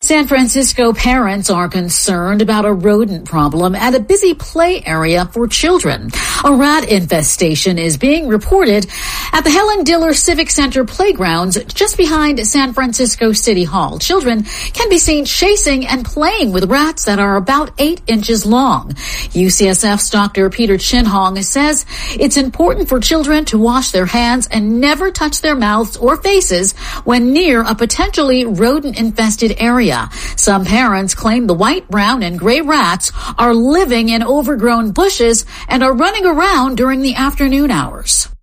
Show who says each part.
Speaker 1: San Francisco parents are concerned about a rodent problem at a busy play area for children. A rat infestation is being reported at the Helen Diller Civic Center playgrounds just behind San Francisco City Hall. Children can be seen chasing and playing with rats that are about 8 inches long. UCSF's Dr. Peter Chinhong says it's important for children to wash their hands and never touch their mouths or faces when near a potentially rodent-infested area. Some parents claim the white, brown, and gray rats are living in overgrown bushes and are running around during the afternoon hours.